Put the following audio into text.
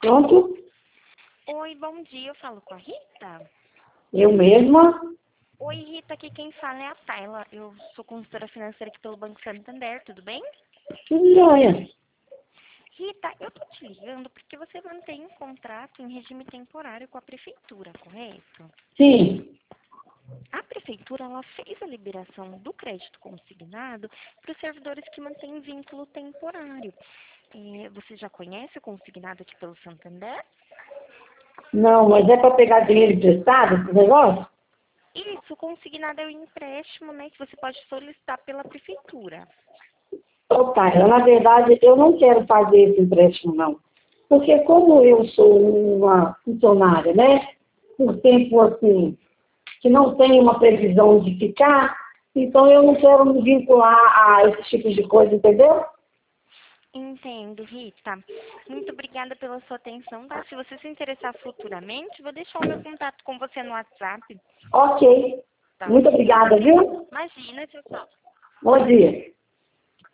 Pronto? Oi, bom dia, eu falo com a Rita? Eu mesma? Oi, Rita, aqui quem fala é a Tayla. Eu sou consultora financeira aqui pelo Banco Santander, tudo bem? Tudo jóia. Rita, eu tô te ligando porque você mantém um contrato em regime temporário com a prefeitura, correto? Sim. A prefeitura, ela fez a liberação do crédito consignado para os servidores que mantêm vínculo temporário. Você já conhece o consignado aqui pelo Santander? Não, mas é para pegar dinheiro emprestado, esse negócio? Isso, o consignado é o empréstimo, né, que você pode solicitar pela prefeitura. Ô, Taira, na verdade, eu não quero fazer esse empréstimo, não. Porque como eu sou uma funcionária, né, por tempo assim, que não tem uma previsão de ficar, então eu não quero me vincular a esse tipo de coisa, entendeu? Entendo, Rita. Muito obrigada pela sua atenção, tá? Se você se interessar futuramente, vou deixar o meu contato com você no WhatsApp, Ok. tá Muito bom? obrigada, viu? Imagina, tchau, tchau. Bom dia.